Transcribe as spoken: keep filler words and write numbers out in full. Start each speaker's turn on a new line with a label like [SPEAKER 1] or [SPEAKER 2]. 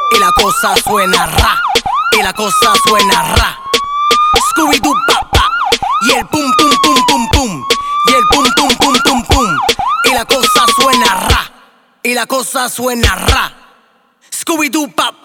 [SPEAKER 1] y la cosa suena ra, y la cosa suena ra. Scooby-Doo pa pa, y el pum pum pum pum pum, y el pum pum pum pum pum, y la cosa suena ra, y la cosa suena ra. Scooby-Doo pa